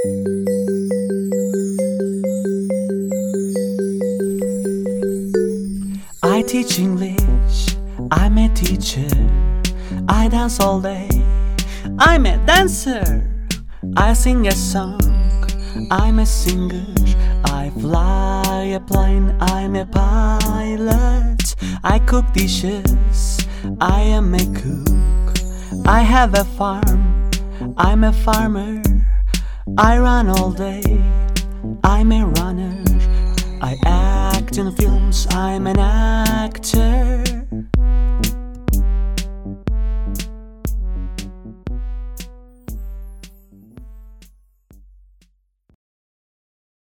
I teach English, I'm a teacher. I dance all day, I'm a dancer. I sing a song, I'm a singer. I fly a plane, I'm a pilot. I cook dishes, I am a cook. I have a farm, I'm a farmer. I run all day, I'm a runner. I act in films, I'm an actor.